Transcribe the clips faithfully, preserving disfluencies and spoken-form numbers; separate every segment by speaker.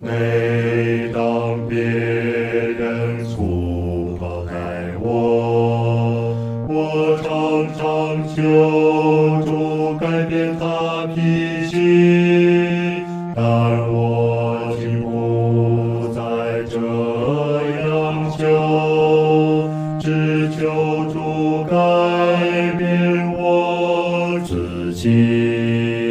Speaker 1: 每当别人粗暴待我，我常常求主改变他脾气，但我竟不再这样求，只求主改变我自己。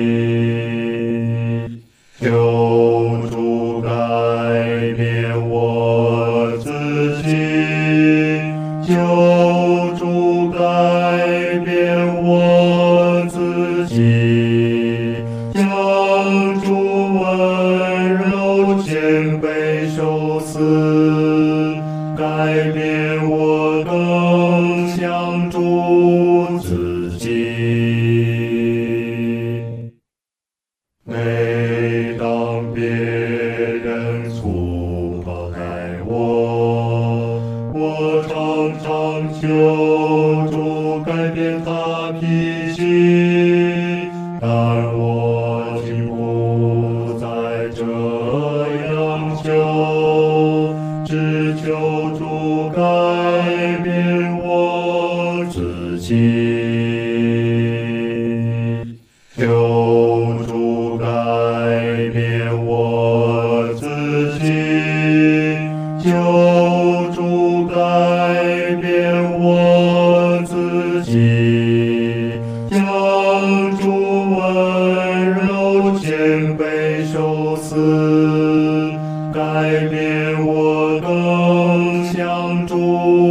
Speaker 1: 求主改变我自己，求主改变我自己，将主温柔谦卑受死，改变我更像主自己。每当别人粗暴待我，我常常求主改变他脾气，但我竟不再这样求，只求主改变我自己。求主改变我自己，求主改变我自己，将主温柔谦卑受死，改变我更像主